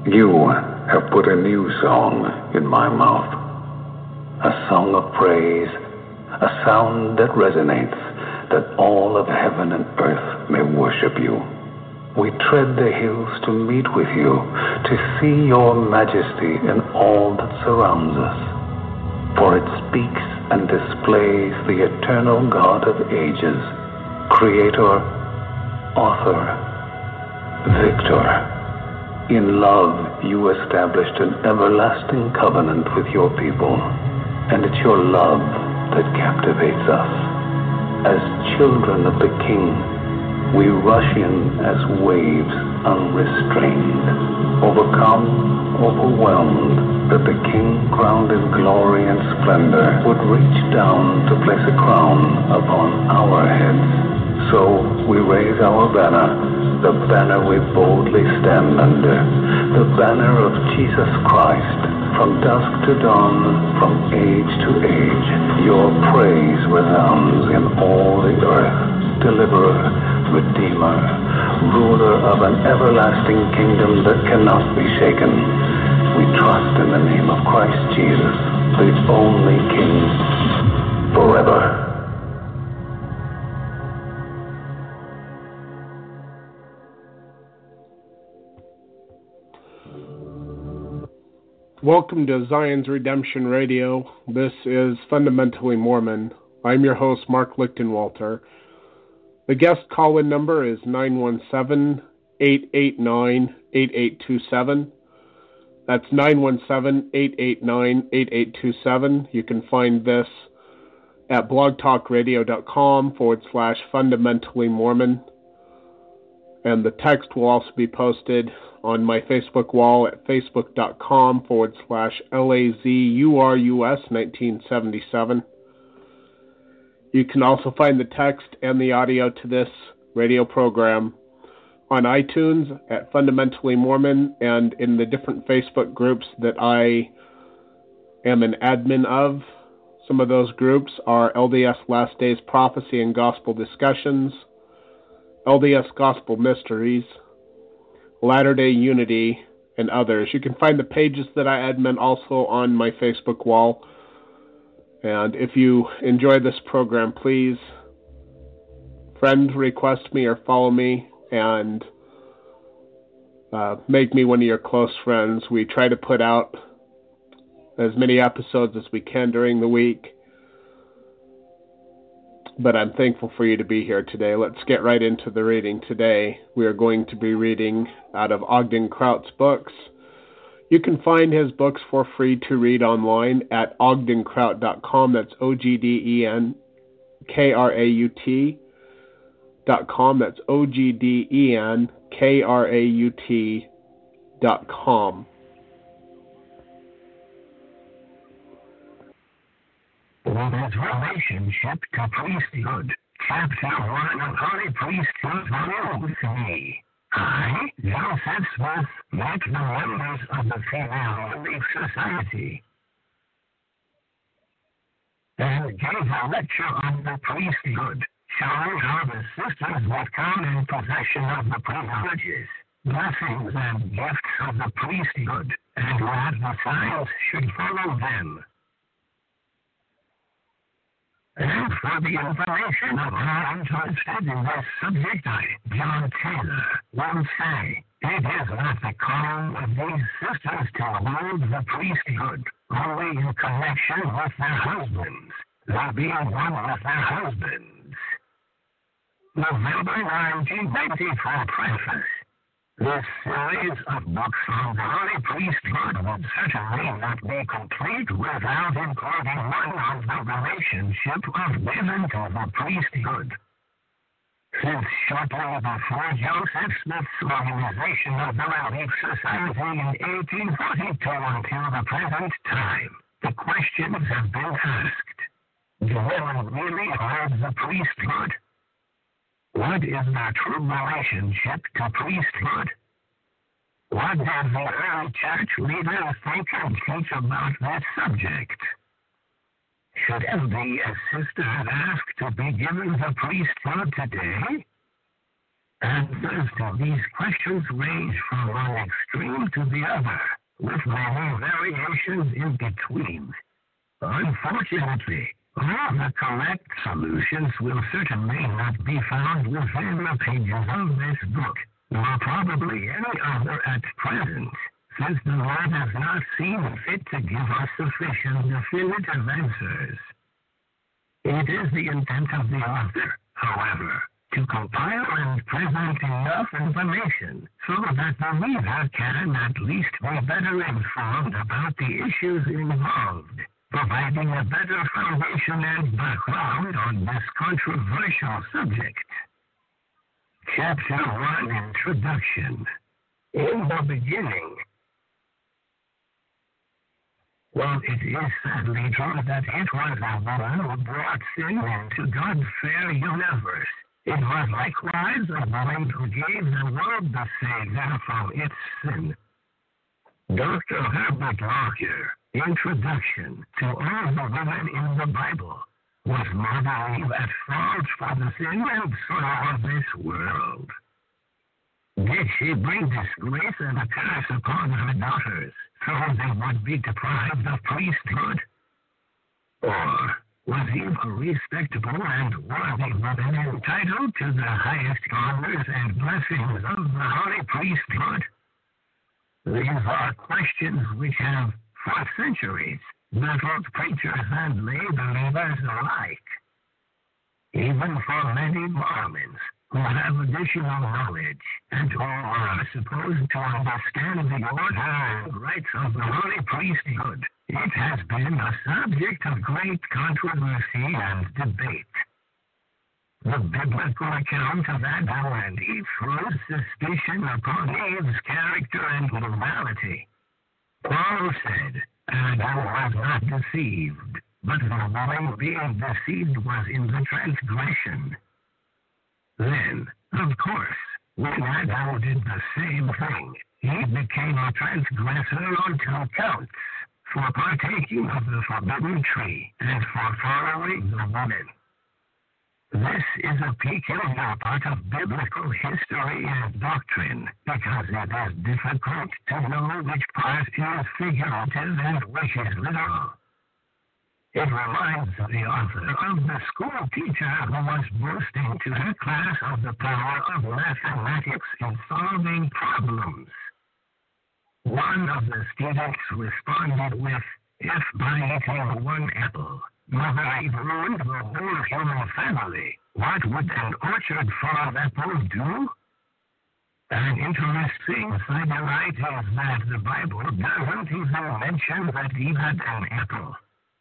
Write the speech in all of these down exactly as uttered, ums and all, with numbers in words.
You have put a new song in my mouth, a song of praise, a sound that resonates, that all of heaven and earth may worship you. We tread the hills to meet with you, to see your majesty in all that surrounds us. For it speaks and displays the eternal God of ages, creator, author, victor. In love, you established an everlasting covenant with your people, and it's your love that captivates us. As children of the King, we rush in as waves unrestrained, overcome, overwhelmed, that the King, crowned in glory and splendor, would reach down to place a crown upon our heads. So we raise our banner, the banner we boldly stand under, the banner of Jesus Christ. From dusk to dawn, from age to age, your praise resounds in all the earth. Deliverer, Redeemer, ruler of an everlasting kingdom that cannot be shaken. We trust in the name of Christ Jesus, the only King, forever. Welcome to Zion's Redemption Radio. This is Fundamentally Mormon. I'm your host, Mark Lichtenwalter. The guest call-in number is nine one seven, eight eight nine, eight eight two seven. That's nine one seven, eight eight nine, eight eight two seven. You can find this at blogtalkradio.com forward slash fundamentally Mormon. And the text will also be posted on my Facebook wall at facebook.com forward slash LAZURUS 1977. You can also find the text and the audio to this radio program on iTunes at Fundamentally Mormon and in the different Facebook groups that I am an admin of. Some of those groups are L D S Last Days Prophecy and Gospel Discussions, L D S Gospel Mysteries, Latter-day Unity, and others. You can find the pages that I admin also on my Facebook wall. And if you enjoy this program, please friend request me or follow me and uh, make me one of your close friends. We try to put out as many episodes as we can during the week. But I'm thankful for you to be here today. Let's get right into the reading today. We are going to be reading out of Ogden Kraut's books. You can find his books for free to read online at ogden kraut dot com. That's O G D E N K R A U T dot com. That's O G D E N K R A U T dot com. What is relationship to priesthood? Chapter one of Holy Priesthood, Volume three. I, Joseph Smith, met the members of the Female Relief Society and gave a lecture on the priesthood, showing how the sisters would come in possession of the privileges, blessings, and gifts of the priesthood, and that the signs should follow them. And for the information of how interested in this subject, I, John Taylor, will say, it is not the calling of these sisters to hold the priesthood only in connection with their husbands, they being one with their husbands. November nineteen ninety-four preface. This series of books on the Holy Priesthood would certainly not be complete without including one on the relationship of women to the priesthood. Since shortly before Joseph Smith's organization of the Relief Society in eighteen forty-two until the present time, the questions have been asked. Do women really hold the priesthood? What is the true relationship to priesthood? What did the early church leaders think and teach about that subject? Should every sister ask to be given the priesthood today? Answers to these questions range from one extreme to the other, with many variations in between. Unfortunately, all the correct solutions will certainly not be found within the pages of this book, nor probably any other at present, since the Lord has not seen fit to give us sufficient definitive answers. It is the intent of the author, however, to compile and present enough information so that the reader can at least be better informed about the issues involved, providing a better foundation and background on this controversial subject. Chapter one, Introduction. In the beginning. Well, it is sadly true that it was a woman who brought sin into God's fair universe. It was likewise a woman who gave the world the Savior from its sin. Doctor Herbert Lockyer, Introduction to All the Women in the Bible, was Mother Eve at fault for the sin and sorrow of this world? Did she bring disgrace and a curse upon her daughters, so they would be deprived of priesthood? Or was Eve a respectable and worthy woman entitled to the highest honors and blessings of the holy priesthood? These are questions which have, for centuries, baffled preachers and lay believers alike. Even for many Mormons, who have additional knowledge and who are supposed to understand the order and rights of the holy priesthood, it has been a subject of great controversy and debate. The biblical account of Adam and Eve throws suspicion upon Eve's character and morality. Paul said, Adam was not deceived, but the woman being deceived was in the transgression. Then, of course, when Adam did the same thing, he became a transgressor on two counts, for partaking of the forbidden tree and for following the woman. This is a peculiar part of biblical history and doctrine, because it is difficult to know which part is figurative and which is literal. It reminds the author of the school teacher who was boasting to her class of the power of mathematics in solving problems. One of the students responded with, "If by eating one apple, Mother Eve ruined the whole human family, what would an orchard full of apples do?" An interesting sidelight is that the Bible doesn't even mention that Eve had an apple.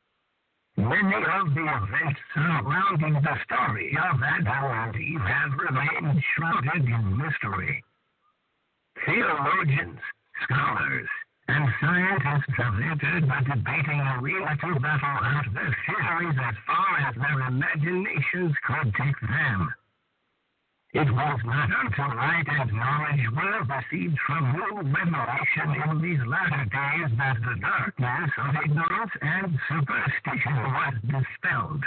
Many of the events surrounding the story of Adam and Eve have remained shrouded in mystery. Theologians, scholars, and scientists have entered by debating arena to battle out their theories as far as their imaginations could take them. It was not until light and knowledge were received from new revelation in these latter days that the darkness of ignorance and superstition was dispelled.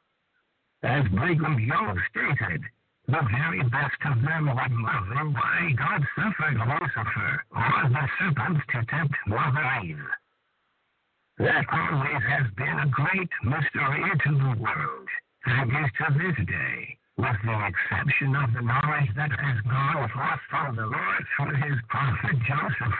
As Brigham Young stated, the very best of them would marvel why God suffered Lucifer or the serpent to tempt Mother Eve. That always has been a great mystery to the world, and is to this day, with the exception of the knowledge that has gone forth from the Lord through his prophet Joseph.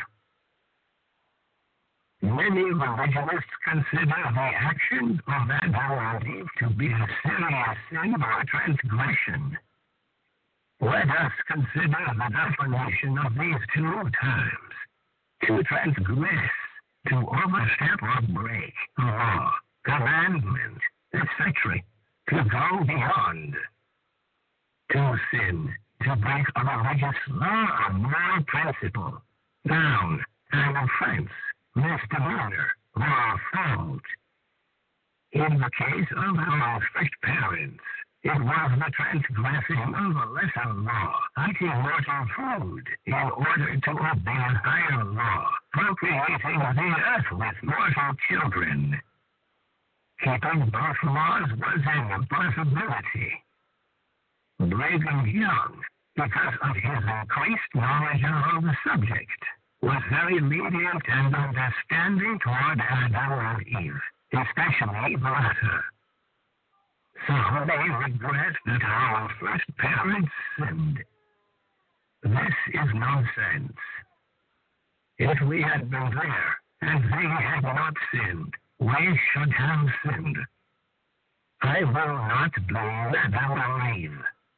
Many religionists consider the action of Adam and Eve to be a serious sin or transgression. Let us consider the definition of these two terms: to transgress, to overstep or break, law, commandment, et cetera, to go beyond. To sin, to break a religious law or moral principle, noun, an offense, misdemeanor, or fault. In the case of our first parents, it was the transgressing of a lesser law, eating mortal food, in order to obey a higher law, procreating the earth with mortal children. Keeping both laws was an impossibility. Brigham Young, because of his increased knowledge of the subject, was very lenient and understanding toward Adam and Eve, especially the latter. Some may regret that our first parents sinned. This is nonsense. If we had been there and they had not sinned, we should have sinned. I will not blame Adam and Eve.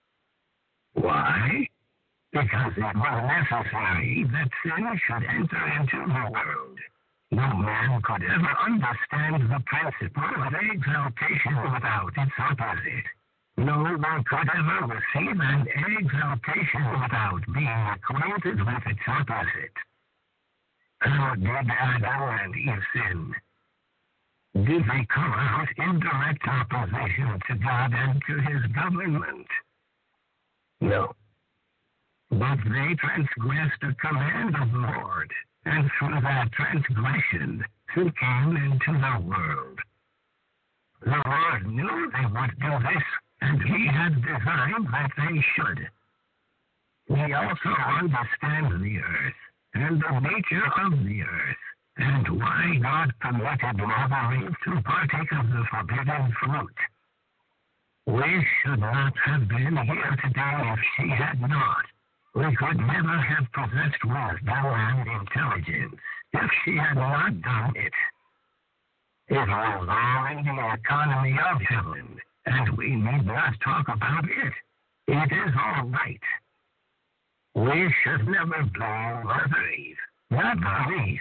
Why? Because it was necessary that sin should enter into the world. No man could ever understand the principle of exaltation without its opposite. No one could ever receive an exaltation without being acquainted with its opposite. How did Adam and Eve sin? Did they come out in direct opposition to God and to his government? No. But they transgressed the command of the Lord, and through that transgression, sin came into the world. The Lord knew they would do this, and he had designed that they should. We also understand the earth, and the nature of the earth, and why God permitted Mother Eve to partake of the forbidden fruit. We should not have been here today if she had not. We could never have possessed wisdom and intelligence if she had not done it. It was all in the economy of heaven, and we need not talk about it. It is all right. We should never blame Mother Eve, not the least.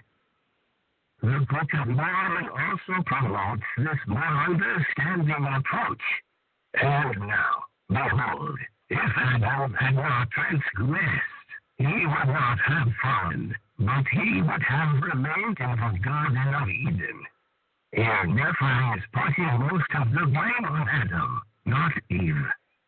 The Book of Mormon also promotes this more understanding approach. And now, behold, if Adam had not transgressed, he would not have fallen, but he would have remained in the Garden of Eden. Here, therefore, is putting most of the blame on Adam, not Eve.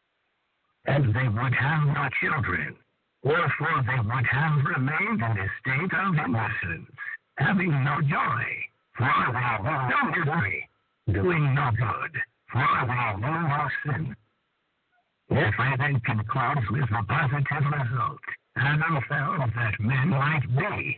And they would have no children, wherefore they would have remained in a state of innocence, having no joy, for they knew no misery, doing no good, for they knew no sin. If I then conclude with the positive result, Adam felt that men might be.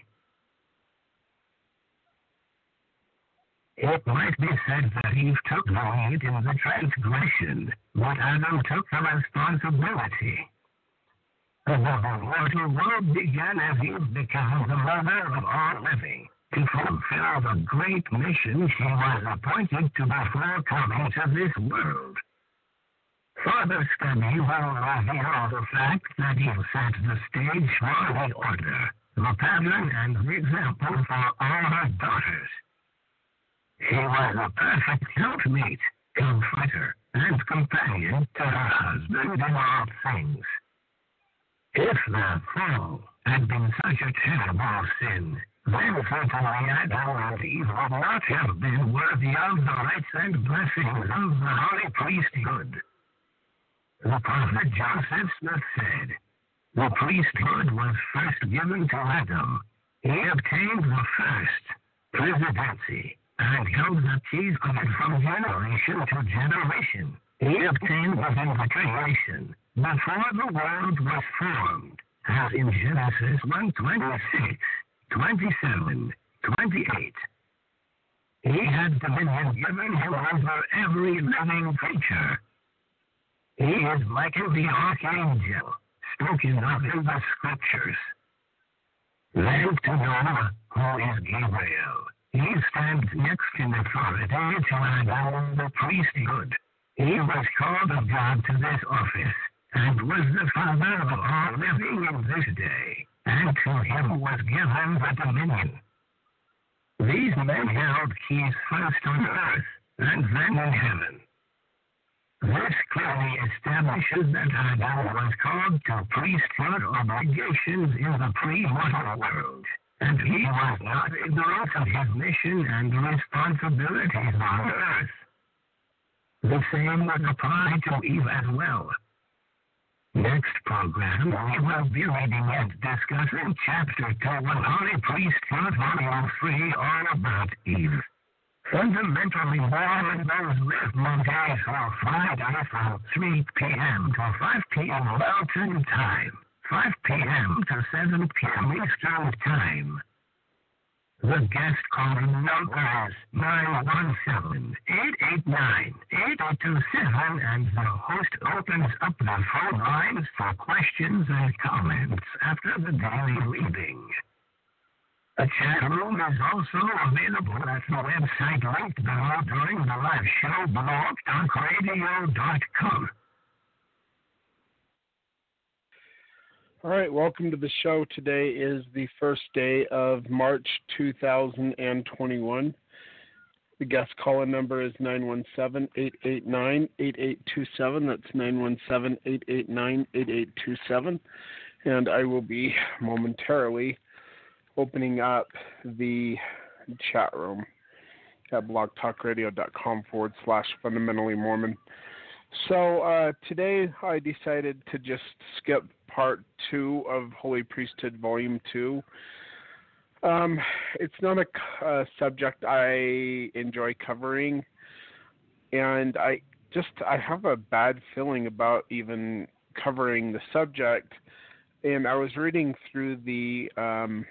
It might be said that Eve took the lead in the transgression, but Adam took the responsibility. The mortal world began as Eve became the mother of all living, to fulfill the great mission she was appointed to before coming to this world. Further study will reveal the fact that Eve set the stage for the order, the pattern and the example for all her daughters. She was a perfect helpmate, comforter, and companion to her husband in all things. If the fall had been such a terrible sin, then certainly Adam and Eve would not have been worthy of the rights and blessings of the holy priesthood. The prophet Joseph Smith said, the priesthood was first given to Adam. He obtained the first presidency and held the keys of it from generation to generation. He obtained within the creation before the world was formed, as in Genesis one twenty-six, twenty-seven, twenty-eight. He had dominion given him over every living creature. He is Michael the Archangel, spoken of in the Scriptures. Then to Noah, who is Gabriel, he stands next in authority to Adam the priesthood. He was called of God to this office, and was the father of all living in this day, and to him was given the dominion. These men held keys first on earth, and then in heaven. This clearly establishes that Adam was called to priesthood obligations in the pre-mortal world, and he was not ignorant of his mission and responsibilities on earth. The same would apply to Eve as well. Next program, we will be reading and discussing Chapter two of Holy Priesthood, Volume three, all about Eve. Fundamentally Mormon with Monday through Friday from three p.m. to five p.m. Mountain Time, five p.m. to seven p.m. Eastern Time. The guest calling number is nine one seven, eight eight nine, eight eight two seven, and the host opens up the phone lines for questions and comments after the daily reading. A chat room is also available at the website linked below during the live show, blog talk radio dot com. All right, welcome to the show. Today is the first day of March two thousand twenty-one. The guest call-in number is nine one seven, eight eight nine, eight eight two seven. That's nine one seven, eight eight nine, eight eight two seven. And I will be momentarily opening up the chat room at blogtalkradio.com forward slash fundamentally Mormon. So uh, today I decided to just skip part two of Holy Priesthood Volume two. Um, it's not a uh, subject I enjoy covering, and I just I have a bad feeling about even covering the subject. And I was reading through the um,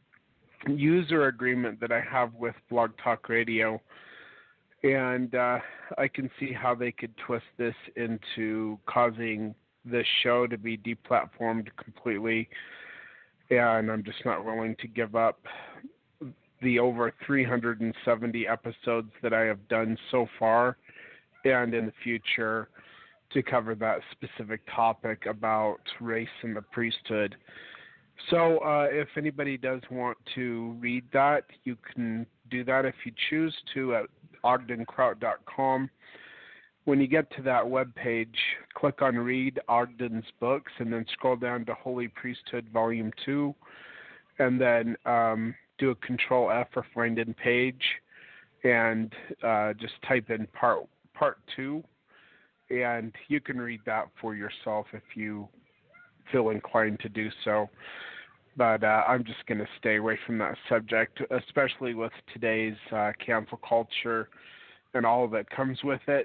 user agreement that I have with Blog Talk Radio, and uh, I can see how they could twist this into causing this show to be deplatformed completely, and I'm just not willing to give up the over three hundred seventy episodes that I have done so far and in the future to cover that specific topic about race and the priesthood. So uh, if anybody does want to read that, you can do that if you choose to at ogden kraut dot com. When you get to that webpage, click on Read Ogden's Books and then scroll down to Holy Priesthood Volume two, and then um, do a Control F for Find In Page, and uh, just type in Part Part two, and you can read that for yourself if you feel inclined to do so. But uh, I'm just going to stay away from that subject, especially with today's uh, cancel culture and all that comes with it.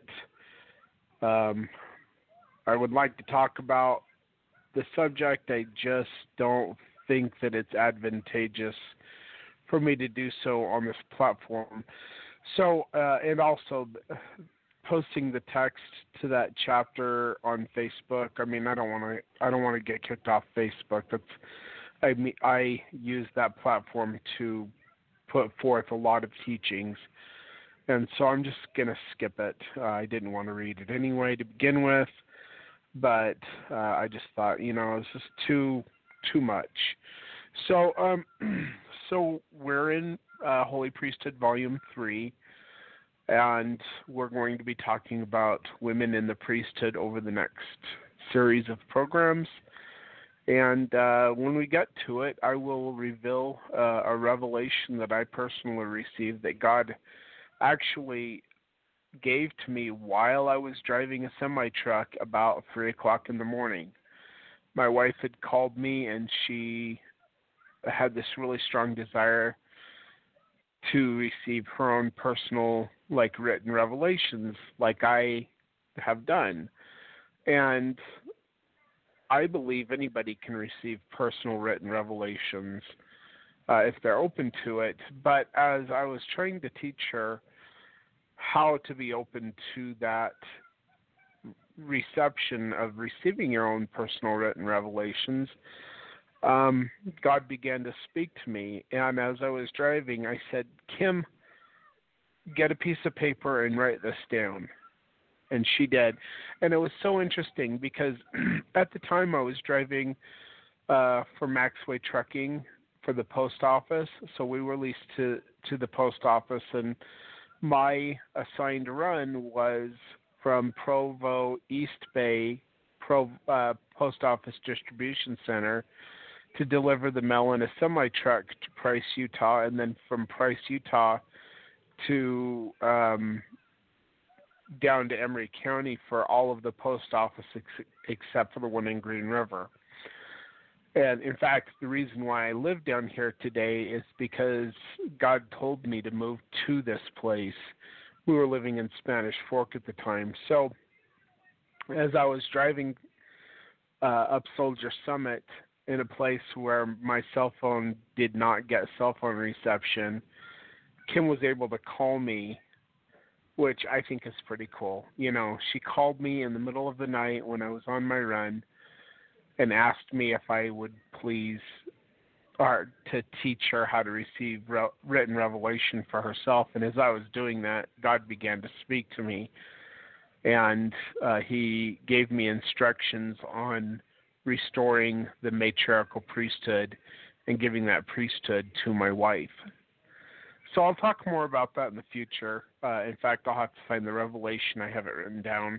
Um, I would like to talk about the subject. I just don't think that it's advantageous for me to do so on this platform. So, uh, and also posting the text to that chapter on Facebook. I mean, I don't want to. I don't want to get kicked off Facebook. That's. I mean, I use that platform to put forth a lot of teachings, and so I'm just going to skip it. Uh, I didn't want to read it anyway to begin with, but uh, I just thought, you know, it's just too too much. So, um, so we're in uh, Holy Priesthood Volume three, and we're going to be talking about women in the priesthood over the next series of programs. And uh, when we get to it, I will reveal uh, a revelation that I personally received that God actually gave to me while I was driving a semi-truck about three o'clock in the morning. My wife had called me, and she had this really strong desire to receive her own personal, like, written revelations like I have done. And I believe anybody can receive personal written revelations uh, if they're open to it. But as I was trying to teach her how to be open to that reception of receiving your own personal written revelations, um, God began to speak to me. And as I was driving, I said, Kim, get a piece of paper and write this down. And she did. And it was so interesting because at the time I was driving uh, for Maxway Trucking for the post office. So we were leased to, to the post office, and my assigned run was from Provo East Bay Pro, uh, Post Office Distribution Center to deliver the mail in a semi-truck to Price, Utah, and then from Price, Utah to um, down to Emery County for all of the post office ex- except for the one in Green River. And in fact, the reason why I live down here today is because God told me to move to this place. We were living in Spanish Fork at the time. So as I was driving uh, up Soldier Summit in a place where my cell phone did not get cell phone reception, Kim was able to call me, which I think is pretty cool. You know, she called me in the middle of the night when I was on my run and asked me if I would please, or to teach her how to receive re- written revelation for herself. And as I was doing that, God began to speak to me. And uh, he gave me instructions on restoring the matriarchal priesthood and giving that priesthood to my wife. So I'll talk more about that in the future. Uh, in fact, I'll have to find the revelation. I have it written down,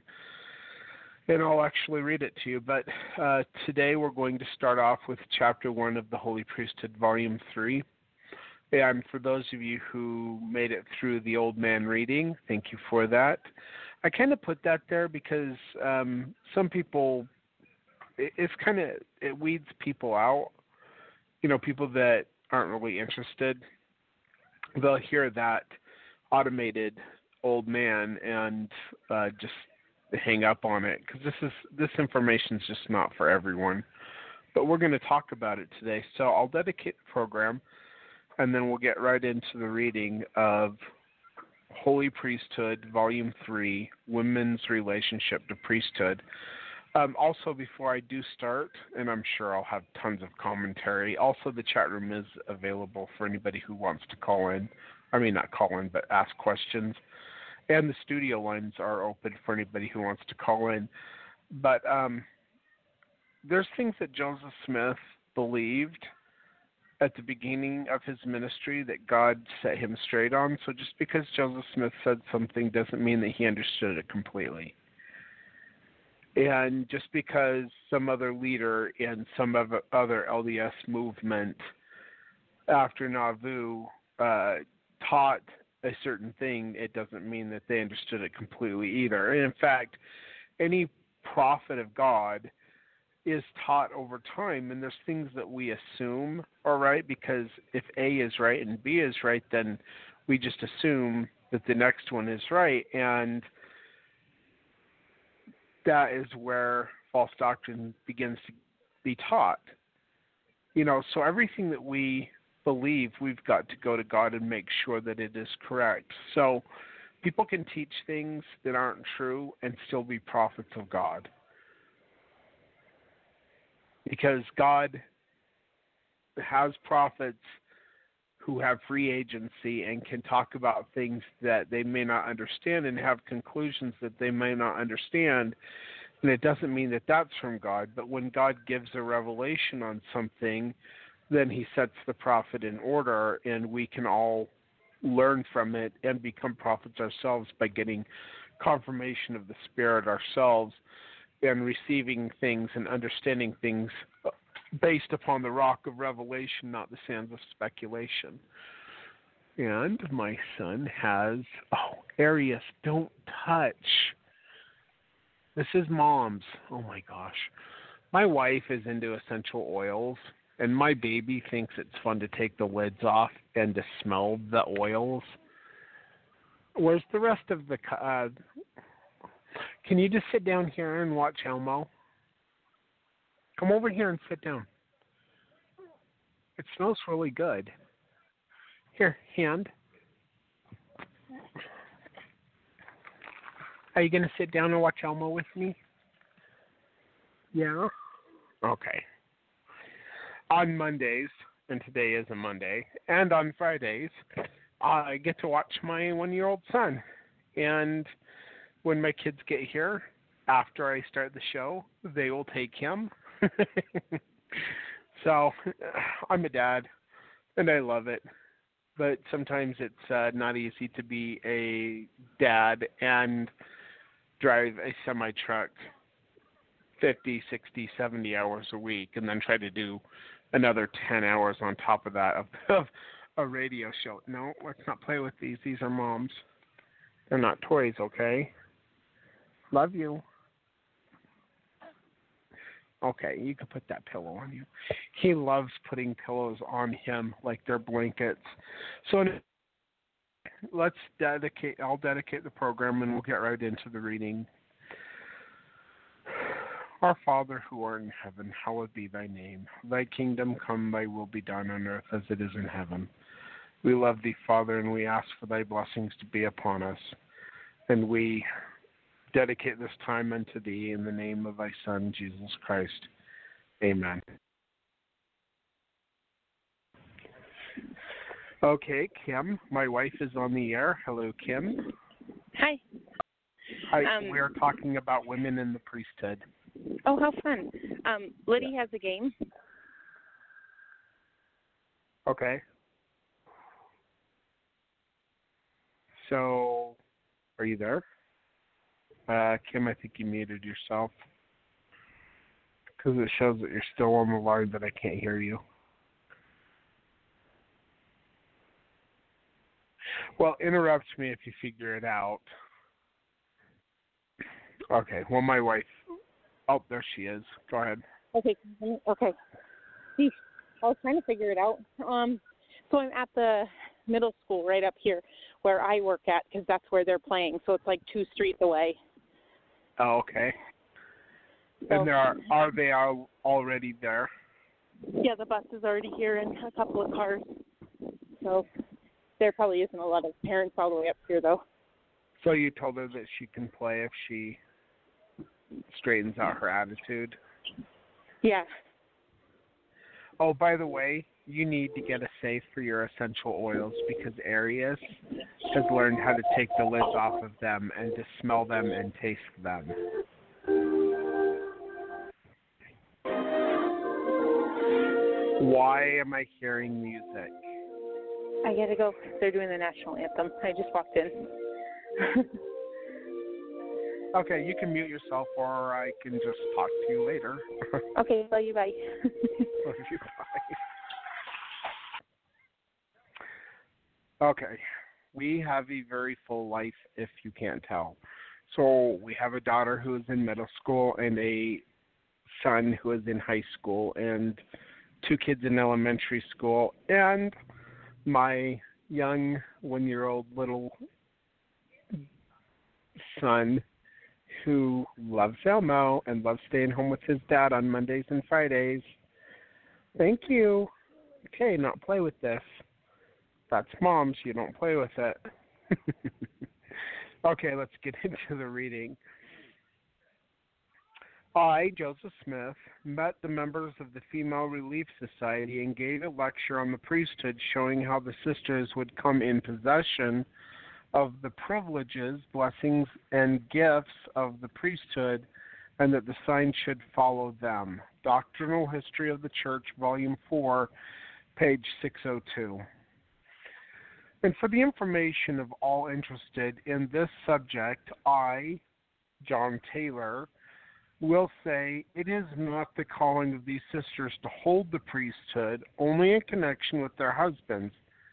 and I'll actually read it to you. But uh, today we're going to start off with Chapter one of the Holy Priesthood, Volume three. And for those of you who made it through the Old Man reading, thank you for that. I kind of put that there because um, some people, it, it's kind of, it weeds people out. You know, people that aren't really interested, they'll hear that automated Old Man and uh, just hang up on it, because this is this information is just not for everyone. But we're going to talk about it today. So I'll dedicate the program, and then we'll get right into the reading of Holy Priesthood, Volume three, Women's Relationship to Priesthood. Um, also, before I do start, and I'm sure I'll have tons of commentary, also the chat room is available for anybody who wants to call in. I mean, not call in, but ask questions. And the studio lines are open for anybody who wants to call in. But um, there's things that Joseph Smith believed at the beginning of his ministry that God set him straight on. So just because Joseph Smith said something doesn't mean that he understood it completely. And just because some other leader in some other L D S movement after Nauvoo uh, taught a certain thing, it doesn't mean that they understood it completely either. And in fact, any prophet of God is taught over time, and there's things that we assume are right, because if A is right and B is right, then we just assume that the next one is right, and that is where false doctrine begins to be taught. You know, so everything that we believe, we've got to go to God and make sure that it is correct. So people can teach things that aren't true and still be prophets of God, because God has prophets who have free agency and can talk about things that they may not understand and have conclusions that they may not understand. And it doesn't mean that that's from God, but when God gives a revelation on something, then he sets the prophet in order, and we can all learn from it and become prophets ourselves by getting confirmation of the Spirit ourselves and receiving things and understanding things based upon the rock of revelation, not the sands of speculation. And my son has, oh, Arius, don't touch. This is Mom's. Oh my gosh. My wife is into essential oils, and my baby thinks it's fun to take the lids off and to smell the oils. Where's the rest of the, uh, can you just sit down here and watch Elmo? Come over here and sit down. It smells really good. Here, hand. Are you going to sit down and watch Elmo with me? Yeah? Okay. On Mondays, and today is a Monday, and on Fridays, I get to watch my one-year-old son. And when my kids get here, after I start the show, they will take him. So I'm a dad, and I love it. But sometimes it's uh, not easy to be a dad and drive a semi-truck fifty, sixty, seventy hours a week, and then try to do another ten hours on top of that of, of a radio show. No, let's not play with these. These are Mom's. They're not toys, okay? Love you. Okay, you can put that pillow on you. He loves putting pillows on him like they're blankets. So let's dedicate, I'll dedicate the program and we'll get right into the reading. Our Father who art in heaven, hallowed be thy name. Thy kingdom come, thy will be done on earth as it is in heaven. We love thee, Father, and we ask for thy blessings to be upon us. And we dedicate this time unto thee in the name of thy Son, Jesus Christ. Amen. Okay, Kim, my wife is on the air. Hello, Kim. Hi. Hi, Um, we are talking about women in the priesthood. Oh, how fun. Um, Liddy has a game. Okay. So, are you there? Uh, Kim, I think you muted yourself. Because it shows that you're still on the line, but I can't hear you. Well, interrupt me if you figure it out. Okay, well, my wife... Oh, there she is. Go ahead. Okay. Okay. See, I was trying to figure it out. Um, so I'm at the middle school right up here where I work at because that's where they're playing. So it's like two streets away. Oh, okay. So, and there are, are they all already there? Yeah, the bus is already here and a couple of cars. So there probably isn't a lot of parents all the way up here, though. So you told her that she can play if she straightens out her attitude? Yeah. Oh, by the way, you need to get a safe for your essential oils because Arius has learned how to take the lids off of them and to smell them and taste them. Why am I hearing music? I gotta go. They're doing the national anthem. I just walked in. Okay, you can mute yourself or I can just talk to you later. Okay, love you, bye. Love you, bye. Okay, we have a very full life if you can't tell. So we have a daughter who is in middle school and a son who is in high school and two kids in elementary school and my young one-year-old little son who loves Elmo and loves staying home with his dad on Mondays and Fridays. Thank you. Okay, not play with this. That's Mom's. You don't play with it. Okay, let's get into the reading. I, Joseph Smith, met the members of the Female Relief Society and gave a lecture on the priesthood showing how the sisters would come in possession of the privileges, blessings, and gifts of the priesthood, and that the sign should follow them. Doctrinal History of the Church, Volume four, page six oh two. And for the information of all interested in this subject, I, John Taylor, will say it is not the calling of these sisters to hold the priesthood only in connection with their husbands.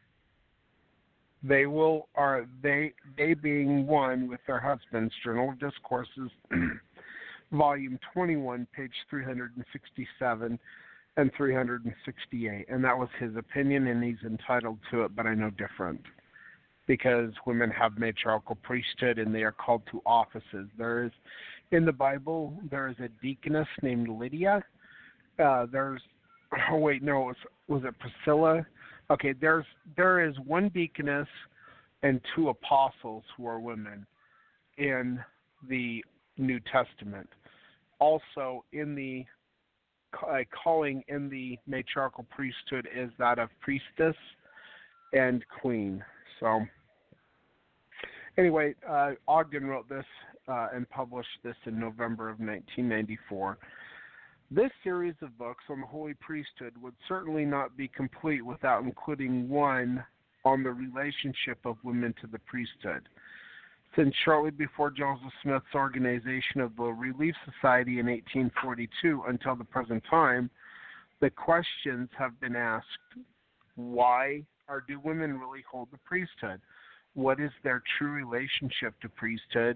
They will are they they being one with their husbands. Journal of Discourses, volume twenty-one, page three hundred sixty-seven and three hundred sixty-eight. And that was his opinion, and he's entitled to it, but I know different. Because women have matriarchal priesthood and they are called to offices. There is in the Bible there is a deaconess named Lydia. Uh, there's oh wait no it was was it Priscilla? Okay, there's there is one deaconess and two apostles who are women in the New Testament. Also, in the uh, calling in the matriarchal priesthood is that of priestess and queen. So, anyway, uh, Ogden wrote this uh, and published this in November of nineteen ninety-four. This series of books on the Holy Priesthood would certainly not be complete without including one on the relationship of women to the priesthood. Since shortly before Joseph Smith's organization of the Relief Society in eighteen forty-two until the present time, the questions have been asked, why or do women really hold the priesthood? What is their true relationship to priesthood?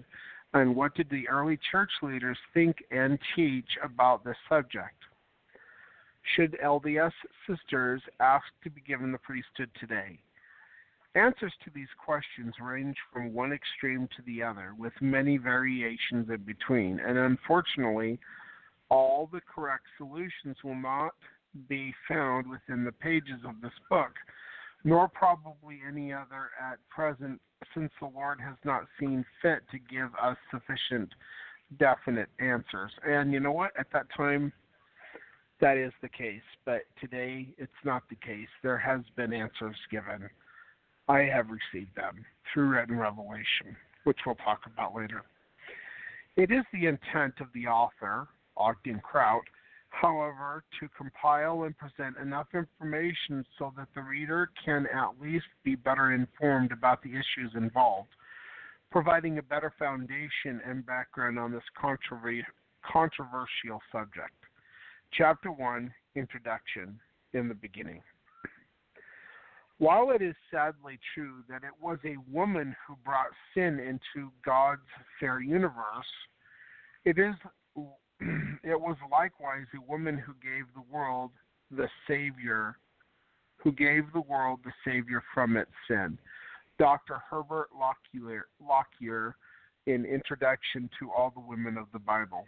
And what did the early church leaders think and teach about this subject? Should L D S sisters ask to be given the priesthood today? Answers to these questions range from one extreme to the other, with many variations in between, and unfortunately, all the correct solutions will not be found within the pages of this book, nor probably any other at present, since the Lord has not seen fit to give us sufficient definite answers. And you know what? At that time, that is the case, but today it's not the case. There has been answers given. I have received them through written revelation, which we'll talk about later. It is the intent of the author, Ogden Kraut, however, to compile and present enough information so that the reader can at least be better informed about the issues involved, providing a better foundation and background on this controver- controversial subject. Chapter one, Introduction, in the beginning. While it is sadly true that it was a woman who brought sin into God's fair universe, it is it was likewise a woman who gave the world the Savior, who gave the world the Savior from its sin. Doctor Herbert Lockyer, Lockyer in Introduction to All the Women of the Bible.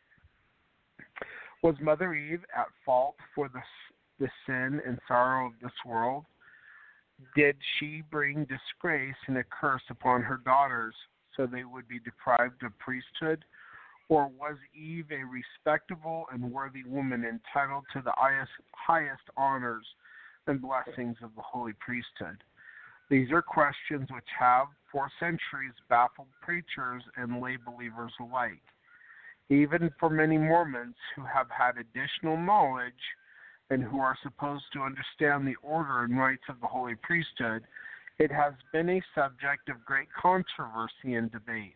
Was Mother Eve at fault for the, the sin and sorrow of this world? Did she bring disgrace and a curse upon her daughters so they would be deprived of priesthood? Or was Eve a respectable and worthy woman entitled to the highest, highest honors and blessings of the holy priesthood? These are questions which have, for centuries, baffled preachers and lay believers alike. Even for many Mormons who have had additional knowledge and who are supposed to understand the order and rights of the holy priesthood, it has been a subject of great controversy and debate.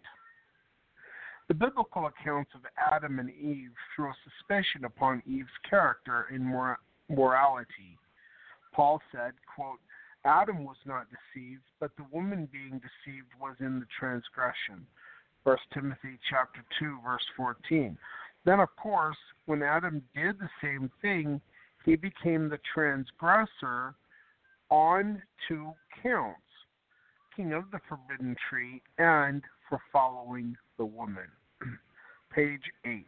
The biblical accounts of Adam and Eve throw suspicion upon Eve's character and mor- morality. Paul said, quote, Adam was not deceived, but the woman being deceived was in the transgression. First Timothy chapter two, verse fourteen. Then, of course, when Adam did the same thing, he became the transgressor on two counts, king of the forbidden tree and for following the woman. Page eight.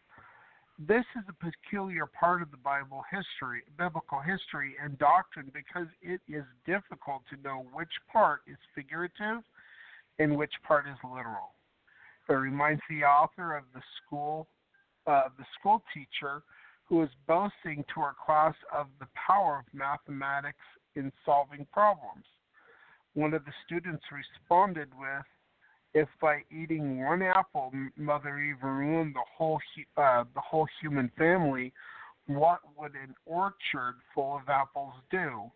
This is a peculiar part of the Bible history, biblical history and doctrine because it is difficult to know which part is figurative and which part is literal. It reminds the author of the school, uh, the school teacher who was boasting to her class of the power of mathematics in solving problems. One of the students responded with, if by eating one apple Mother Eve ruined the whole uh, the whole human family, what would an orchard full of apples do?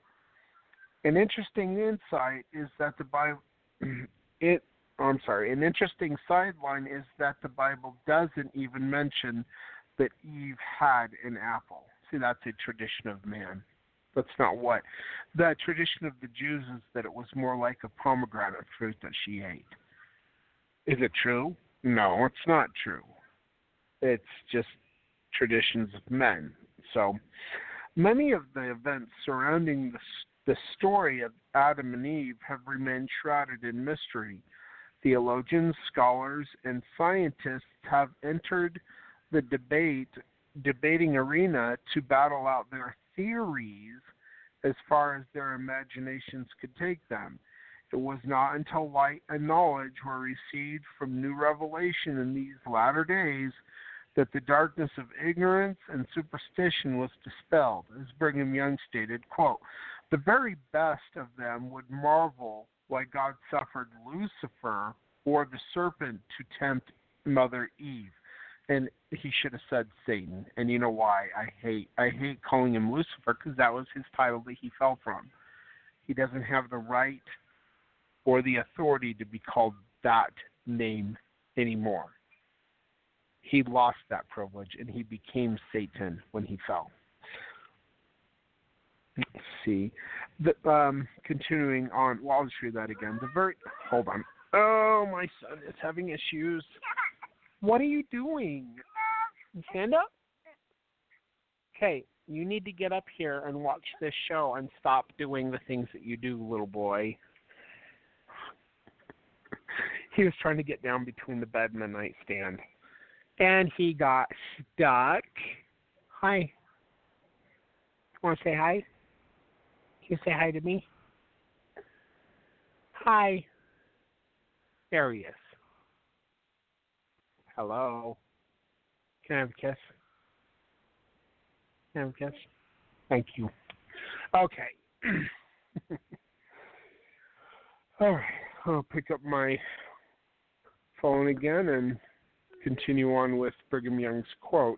An interesting insight is that the Bible it I'm sorry, an interesting sideline is that the Bible doesn't even mention that Eve had an apple. See, that's a tradition of man. That's not what. The tradition of the Jews is that it was more like a pomegranate fruit that she ate. Is it true? No, it's not true. It's just traditions of men. So many of the events surrounding the, the story of Adam and Eve have remained shrouded in mystery. Theologians, scholars, and scientists have entered the debate, debating arena to battle out their theories as far as their imaginations could take them. It was not until light and knowledge were received from new revelation in these latter days that the darkness of ignorance and superstition was dispelled. As Brigham Young stated, quote, the very best of them would marvel why God suffered Lucifer or the serpent to tempt Mother Eve. And he should have said Satan. And you know why I hate I hate calling him Lucifer, because that was his title that he fell from. He doesn't have the right or the authority to be called that name anymore. He lost that privilege, and he became Satan when he fell. Let's see. The, um, continuing on, well, I'll just read that again. The very, hold on. Oh, my son is having issues. What are you doing? Stand up? Okay, you need to get up here and watch this show and stop doing the things that you do, little boy. He was trying to get down between the bed and the nightstand. And he got stuck. Hi. Want to say hi? Can you say hi to me? Hi. There he is. Hello. Can I have a kiss? Can I have a kiss? Thank you. Okay. All right. I'll pick up my phone again and continue on with Brigham Young's quote.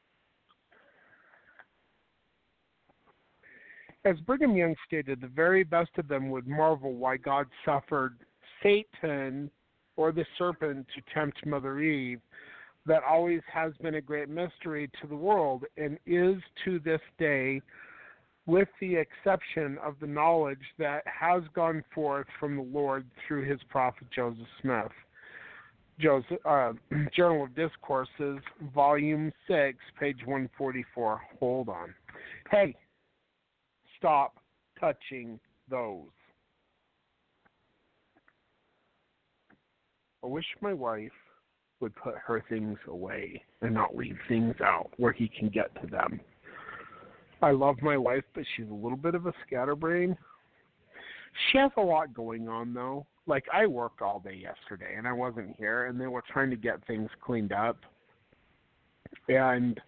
As Brigham Young stated, the very best of them would marvel why God suffered Satan or the serpent to tempt Mother Eve. That always has been a great mystery to the world and is to this day, with the exception of the knowledge that has gone forth from the Lord through his prophet Joseph Smith. Joseph, uh, Journal of Discourses, Volume six, page one forty-four. Hold on. Hey, stop touching those. I wish my wife would put her things away and not leave things out where he can get to them. I love my wife, but she's a little bit of a scatterbrain. She has a lot going on, though. Like, I worked all day yesterday, and I wasn't here, and they were trying to get things cleaned up. And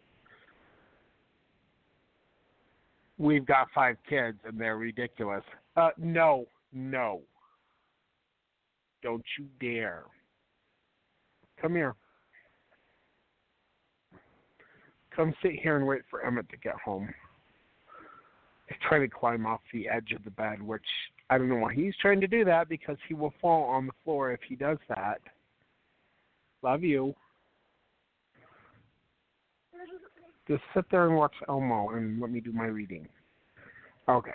we've got five kids, and they're ridiculous. Uh, no, no. Don't you dare. Come here. Come sit here and wait for Emmett to get home. He's trying to climb off the edge of the bed, which I don't know why he's trying to do that, because he will fall on the floor if he does that. Love you. Just sit there and watch Elmo and let me do my reading. Okay.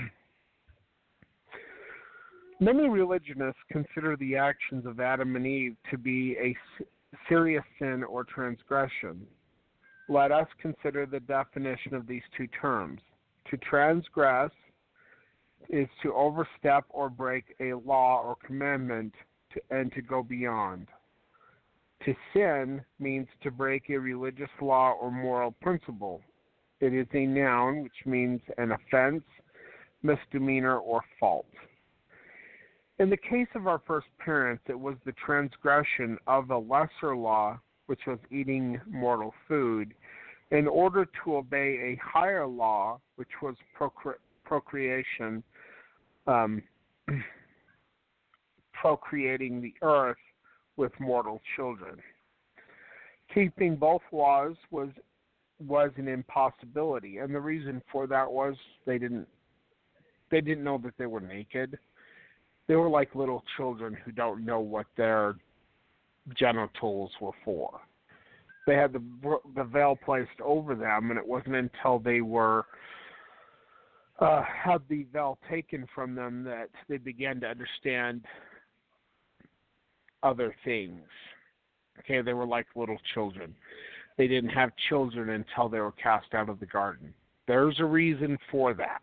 Many religionists consider the actions of Adam and Eve to be a serious sin or transgression. Let us consider the definition of these two terms. To transgress is to overstep or break a law or commandment to, and to go beyond. To sin means to break a religious law or moral principle. It is a noun, which means an offense, misdemeanor, or fault. In the case of our first parents, it was the transgression of a lesser law, which was eating mortal food, in order to obey a higher law, which was procre- procreation, um, procreating the earth with mortal children. Keeping both laws was was an impossibility, and the reason for that was they didn't they didn't know that they were naked. They were like little children who don't know what their genitals were for. They had the the veil placed over them, and it wasn't until they were uh, had the veil taken from them that they began to understand other things. Okay, they were like little children. They didn't have children until they were cast out of the garden. There's a reason for that.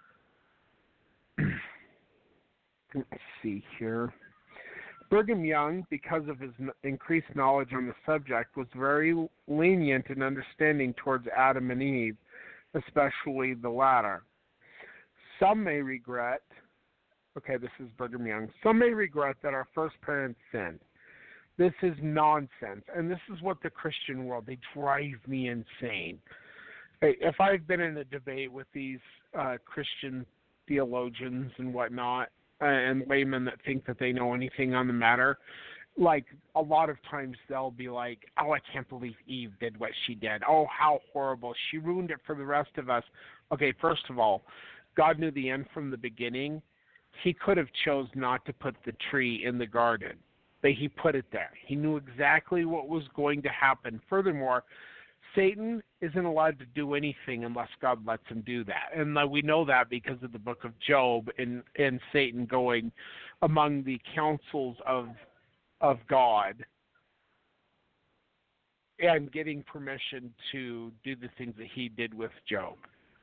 Let's see here. Brigham Young, because of his increased knowledge on the subject, was very lenient in understanding towards Adam and Eve, especially the latter. Some may regret, okay, this is Brigham Young, some may regret that our first parents sinned. This is nonsense, and this is what the Christian world, they drive me insane. If I've been in a debate with these uh, Christian theologians and whatnot, and laymen that think that they know anything on the matter, like a lot of times they'll be like, oh, I can't believe Eve did what she did. Oh, how horrible. She ruined it for the rest of us. Okay, first of all, God knew the end from the beginning. He could have chose not to put the tree in the garden, but he put it there. He knew exactly what was going to happen. Furthermore, Satan isn't allowed to do anything unless God lets him do that. And uh, we know that because of the book of Job and, and Satan going among the councils of of God and getting permission to do the things that he did with Job.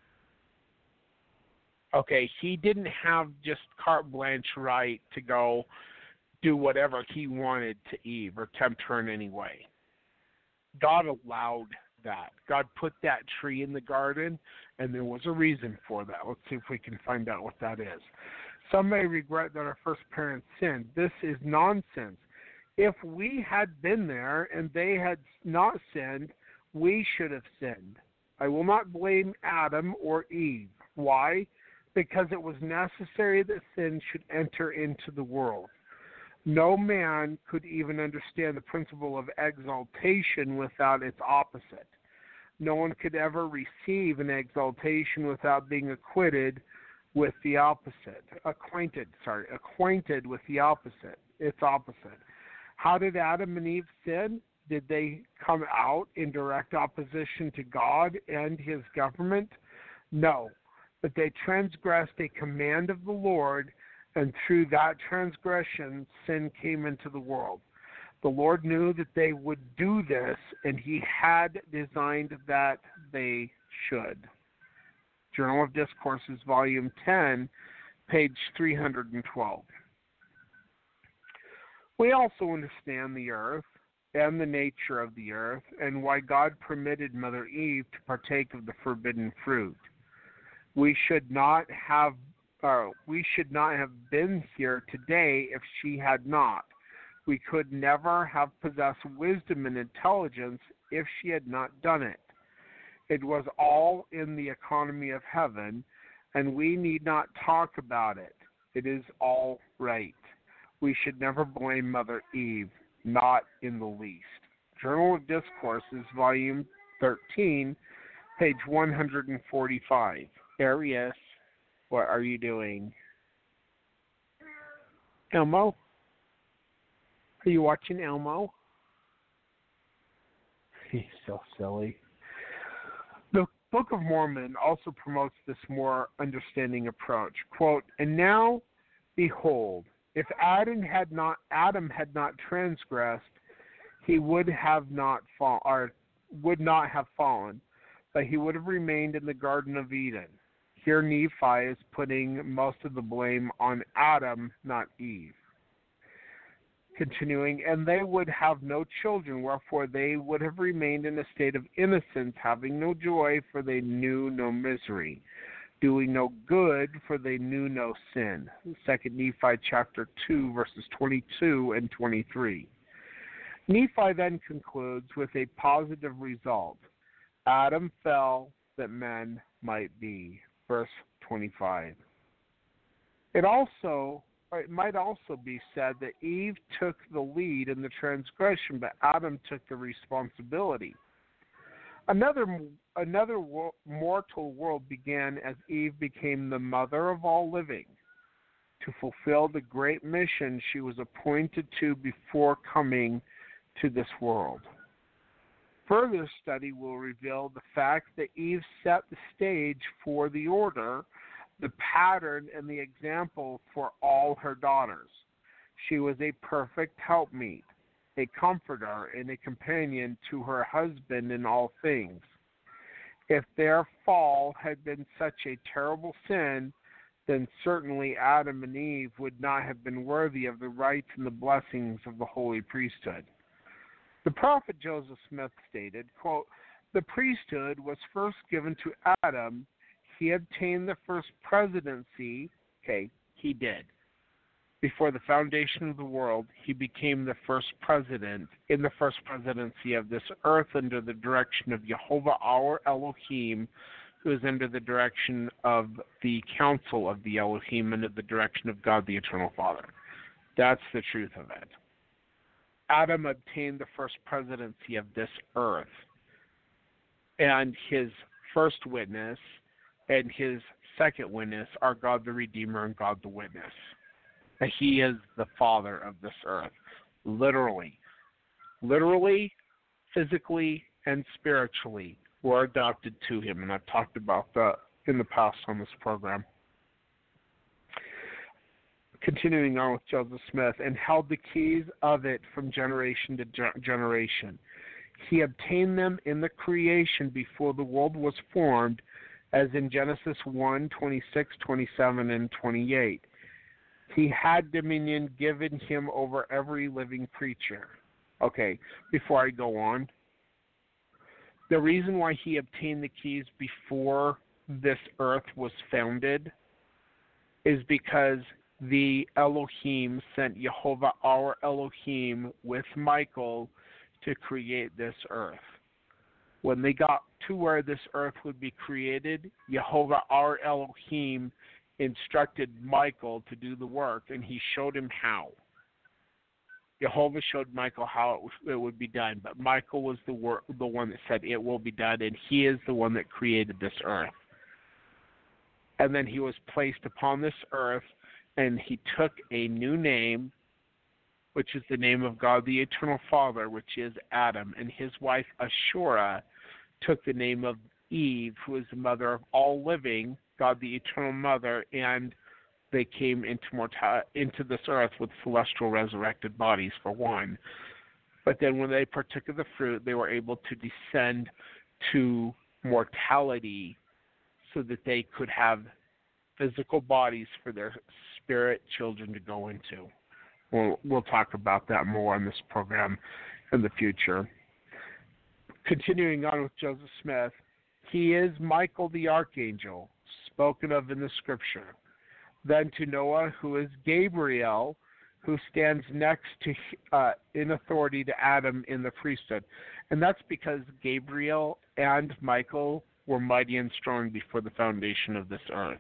Okay, he didn't have just carte blanche right to go do whatever he wanted to Eve or tempt her in any way. God allowed that. God put that tree in the garden, and there was a reason for that. Let's see if we can find out what that is. Some may regret that our first parents sinned. This is nonsense. If we had been there and they had not sinned, we should have sinned. I will not blame Adam or Eve. Why? Because it was necessary that sin should enter into the world. No man could even understand the principle of exaltation without its opposite. No one could ever receive an exaltation without being acquitted with the opposite. Acquainted, sorry, acquainted with the opposite. Its opposite. How did Adam and Eve sin? Did they come out in direct opposition to God and his government? No, but they transgressed a command of the Lord, and through that transgression, sin came into the world. The Lord knew that they would do this, and he had designed that they should. Journal of Discourses, Volume ten, page three hundred twelve. We also understand the earth and the nature of the earth and why God permitted Mother Eve to partake of the forbidden fruit. We should not have uh, we should not have been here today if she had not. We could never have possessed wisdom and intelligence if she had not done it. It was all in the economy of heaven, and we need not talk about it. It is all right. We should never blame Mother Eve, not in the least. Journal of Discourses, Volume thirteen, page one hundred forty-five. Arius, what are you doing? Elmo? Are you watching Elmo? He's so silly. The Book of Mormon also promotes this more understanding approach. Quote, and now, behold, if Adam had not Adam had not transgressed, he would have not fall, or would not have fallen, but he would have remained in the Garden of Eden. Here Nephi is putting most of the blame on Adam, not Eve. Continuing, and they would have no children, wherefore they would have remained in a state of innocence, having no joy, for they knew no misery, doing no good, for they knew no sin. Second Nephi chapter two, verses twenty-two and twenty-three. Nephi then concludes with a positive result. Adam fell that men might be. Verse twenty-five. It also It might also be said that Eve took the lead in the transgression, but Adam took the responsibility. Another another mortal world began as Eve became the mother of all living, to fulfill the great mission she was appointed to before coming to this world. Further study will reveal the fact that Eve set the stage for the order, the pattern, and the example for all her daughters. She was a perfect helpmeet, a comforter, and a companion to her husband in all things. If their fall had been such a terrible sin, then certainly Adam and Eve would not have been worthy of the rights and the blessings of the holy priesthood. The prophet Joseph Smith stated, quote, the priesthood was first given to Adam. He obtained the first presidency. Okay, he did. Before the foundation of the world, he became the first president in the first presidency of this earth under the direction of Jehovah our Elohim, who is under the direction of the council of the Elohim and under the direction of God the Eternal Father. That's the truth of it. Adam obtained the first presidency of this earth, and his first witness and his second witness are God the Redeemer and God the Witness. He is the father of this earth, literally. Literally, physically, and spiritually were adopted to him, and I've talked about that in the past on this program. Continuing on with Joseph Smith, and held the keys of it from generation to ge- generation. He obtained them in the creation before the world was formed, as in Genesis one, twenty-six, twenty-seven, and twenty-eight. He had dominion given him over every living creature. Okay, before I go on, the reason why he obtained the keys before this earth was founded is because the Elohim sent Jehovah our Elohim with Michael to create this earth. When they got to where this earth would be created, Jehovah our Elohim instructed Michael to do the work, and he showed him how. Jehovah showed Michael how it, was, it would be done, but Michael was the wor- the one that said it will be done, and he is the one that created this earth. And then he was placed upon this earth, and he took a new name, which is the name of God the Eternal Father, which is Adam, and his wife Ashura took the name of Eve, who is the mother of all living, God the Eternal Mother, and they came into morta- into this earth with celestial resurrected bodies, for one. But then when they partook of the fruit, they were able to descend to mortality so that they could have physical bodies for their spirit children to go into. We'll, we'll talk about that more on this program in the future. Continuing on with Joseph Smith, he is Michael the Archangel, spoken of in the Scripture. Then to Noah, who is Gabriel, who stands next to uh, in authority to Adam in the priesthood. And that's because Gabriel and Michael were mighty and strong before the foundation of this earth.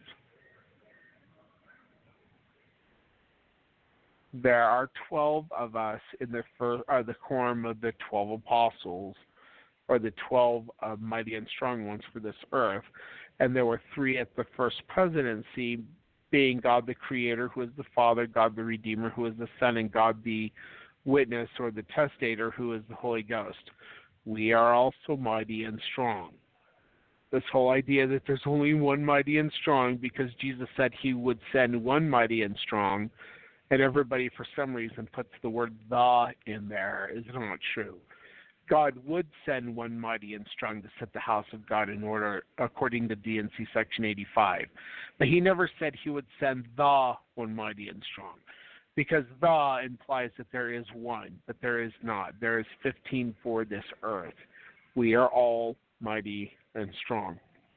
There are twelve of us in the first, uh, the quorum of the twelve apostles, or the twelve uh, mighty and strong ones for this earth. And there were three at the first presidency, being God the Creator, who is the Father, God the Redeemer, who is the Son, and God the Witness, or the Testator, who is the Holy Ghost. We are also mighty and strong. This whole idea that there's only one mighty and strong because Jesus said he would send one mighty and strong, and everybody for some reason puts the word the in there, is not true. God would send one mighty and strong to set the house of God in order, according to D and C Section eighty-five. But he never said he would send the one mighty and strong, because the implies that there is one, but there is not. There is fifteen for this earth. We are all mighty and strong.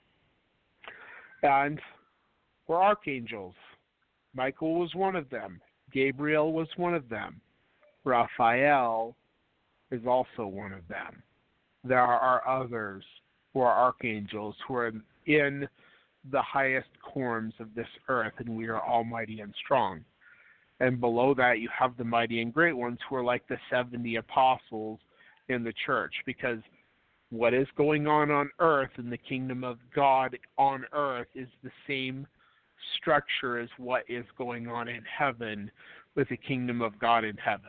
And we're archangels. Michael was one of them. Gabriel was one of them. Raphael is also one of them. There are others who are archangels who are in the highest quorums of this earth, and we are almighty and strong. And below that, you have the mighty and great ones who are like the seventy apostles in the church, because what is going on on earth in the kingdom of God on earth is the same structure as what is going on in heaven with the kingdom of God in heaven.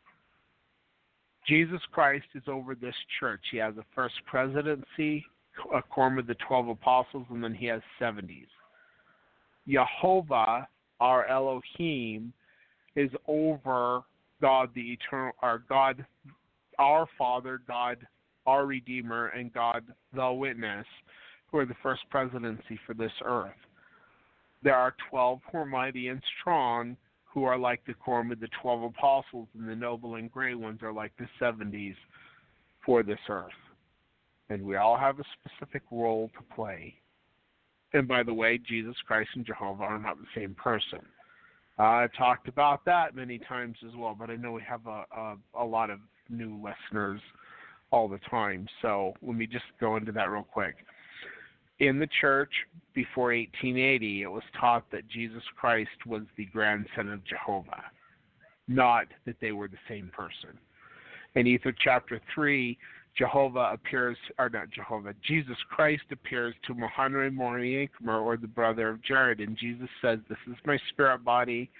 Jesus Christ is over this church. He has a first presidency, a quorum of the twelve apostles, and then he has seventies. Jehovah, our Elohim, is over God the eternal, our God, our Father, God, our Redeemer, and God the Witness, who are the first presidency for this earth. There are twelve who are mighty and strong, who are like the quorum of the twelve apostles, and the noble and great ones are like the seventies for this earth. And we all have a specific role to play. And by the way, Jesus Christ and Jehovah are not the same person. Uh, I've talked about that many times as well, but I know we have a, a, a lot of new listeners all the time. So let me just go into that real quick. In the church, before eighteen eighty, it was taught that Jesus Christ was the grandson of Jehovah, not that they were the same person. In Ether chapter three, Jehovah appears, or not Jehovah, Jesus Christ appears to Muhammad Mori Inkmer, or the brother of Jared, and Jesus says, "This is my spirit body.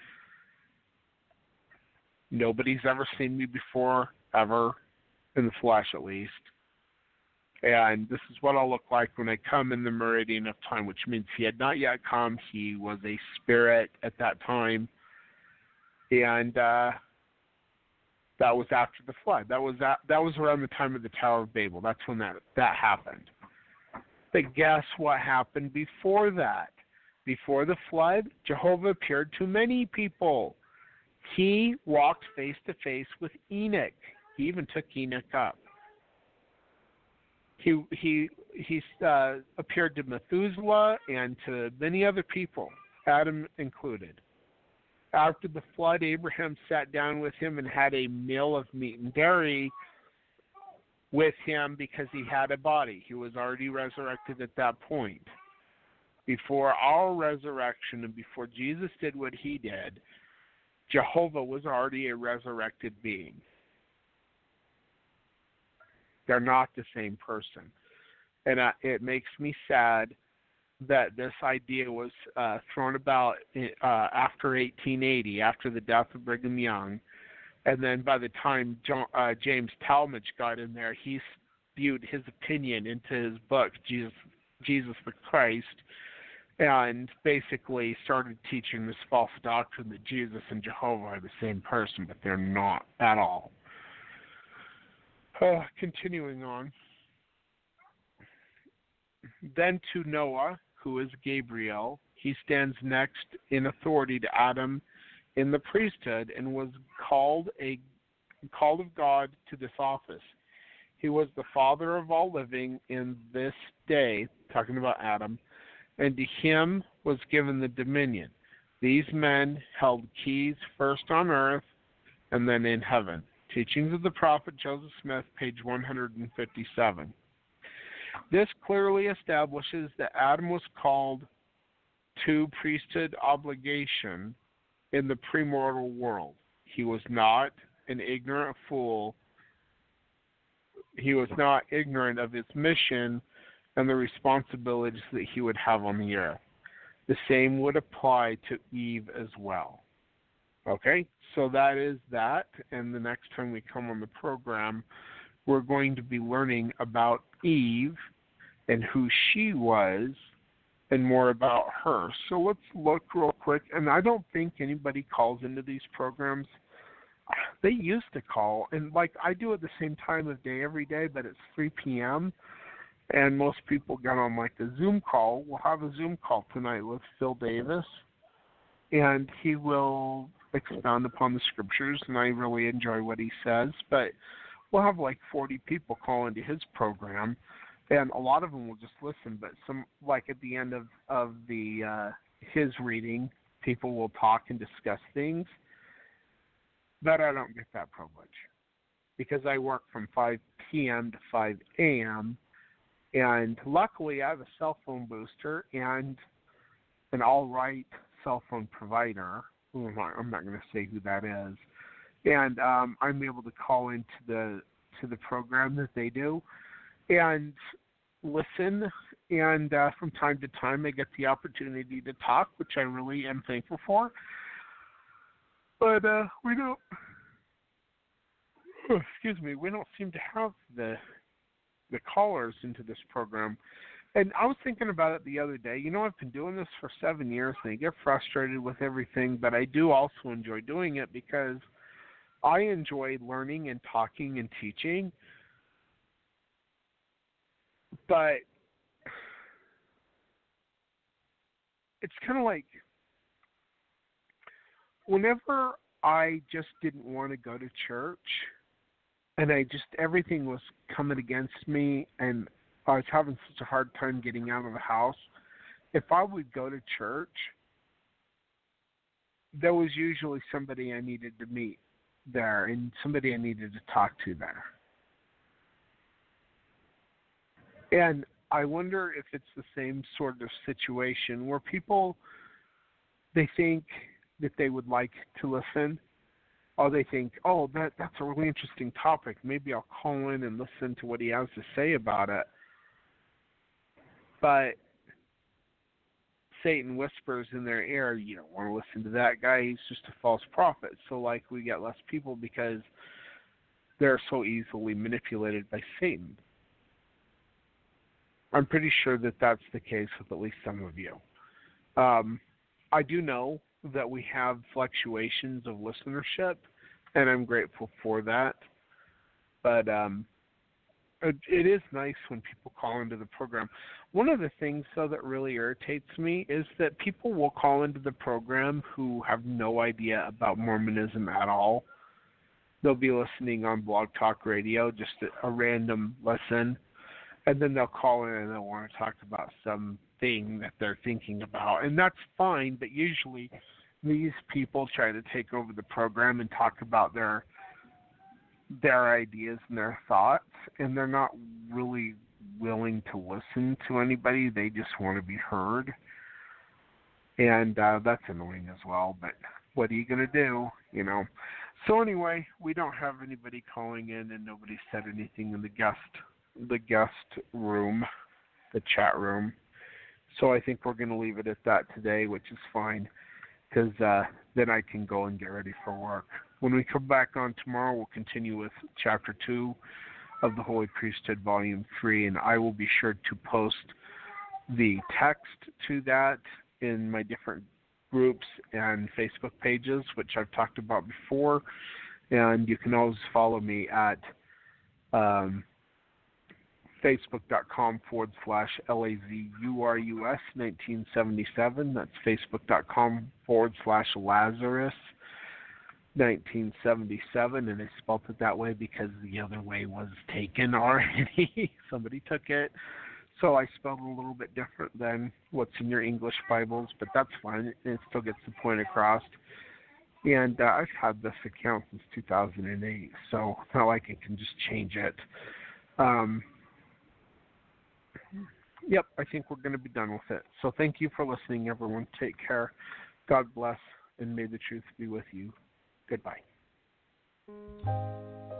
Nobody's ever seen me before, ever, in the flesh at least. And this is what I'll look like when I come in the meridian of time, which means he had not yet come. He was a spirit at that time. And uh, that was after the flood. That was at, that was around the time of the Tower of Babel. That's when that, that happened. But guess what happened before that? Before the flood, Jehovah appeared to many people. He walked face to face with Enoch. He even took Enoch up. He he he uh, appeared to Methuselah and to many other people, Adam included. After the flood, Abraham sat down with him and had a meal of meat and dairy with him because he had a body. He was already resurrected at that point. Before our resurrection and before Jesus did what he did, Jehovah was already a resurrected being. They're not the same person. And uh, it makes me sad that this idea was uh, thrown about uh, after eighteen eighty, after the death of Brigham Young. And then by the time John, uh, James Talmage got in there, he spewed his opinion into his book, Jesus, Jesus the Christ, and basically started teaching this false doctrine that Jesus and Jehovah are the same person, but they're not at all. Uh, continuing on. Then to Noah, who is Gabriel, he stands next in authority to Adam in the priesthood and was called a called of God to this office. He was the father of all living in this day, talking about Adam, and to him was given the dominion. These men held keys first on earth and then in heaven. Teachings of the Prophet Joseph Smith, page one hundred fifty-seven. This clearly establishes that Adam was called to priesthood obligation in the premortal world. He was not an ignorant fool. He was not ignorant of his mission and the responsibilities that he would have on the earth. The same would apply to Eve as well. Okay, so that is that, and the next time we come on the program, we're going to be learning about Eve and who she was and more about her. So let's look real quick, and I don't think anybody calls into these programs. They used to call, and like I do at the same time of day every day, but it's three p.m., and most people get on like the Zoom call. We'll have a Zoom call tonight with Phil Davis, and he will expound upon the scriptures, and I really enjoy what he says. But we'll have like forty people call into his program, and a lot of them will just listen. But some, like at the end of of the uh, his reading, people will talk and discuss things. But I don't get that privilege because I work from five p.m. to five a.m. And luckily, I have a cell phone booster and an all-right cell phone provider. I'm not, I'm not going to say who that is. And um, I'm able to call into the to the program that they do and listen. And uh, from time to time, I get the opportunity to talk, which I really am thankful for. But uh, we don't. Oh, excuse me. We don't seem to have the the callers into this program. And I was thinking about it the other day. You know, I've been doing this for seven years, and I get frustrated with everything, but I do also enjoy doing it because I enjoy learning and talking and teaching. But it's kind of like whenever I just didn't want to go to church, and I just, everything was coming against me, and I was having such a hard time getting out of the house, if I would go to church, there was usually somebody I needed to meet there and somebody I needed to talk to there. And I wonder if it's the same sort of situation where people, they think that they would like to listen, or they think, oh, that that's a really interesting topic. Maybe I'll call in and listen to what he has to say about it. But Satan whispers in their ear, you don't want to listen to that guy. He's just a false prophet. So, like, we get less people because they're so easily manipulated by Satan. I'm pretty sure that that's the case with at least some of you. Um, I do know that we have fluctuations of listenership, and I'm grateful for that. But um, it, it is nice when people call into the program. One of the things, though, that really irritates me is that people will call into the program who have no idea about Mormonism at all. They'll be listening on Blog Talk Radio, just a, a random listen, and then they'll call in and they'll want to talk about something that they're thinking about. And that's fine, but usually these people try to take over the program and talk about their their ideas and their thoughts, and they're not really willing to listen to anybody. They just want to be heard. And uh, that's annoying as well, but what are you going to do, you know? So anyway, we don't have anybody calling in, and nobody said anything in the guest the guest room, the chat room. So I think we're going to leave it at that today, which is fine, because uh, then I can go and get ready for work. When we come back on tomorrow, we'll continue with Chapter two of the Holy Priesthood, Volume three, and I will be sure to post the text to that in my different groups and Facebook pages, which I've talked about before. And you can always follow me at um, facebook.com forward slash L-A-Z-U-R-U-S 1977. That's facebook.com forward slash Lazarus 1977. And I spelled it that way because the other way was taken already. Somebody took it. So I spelled it a little bit different than what's in your English Bibles, but that's fine. It still gets the point across. And uh, I've had this account since two thousand eight, so it's not like I can just change it. Um, yep, I think we're going to be done with it. So thank you for listening, everyone. Take care. God bless, and may the truth be with you. Goodbye.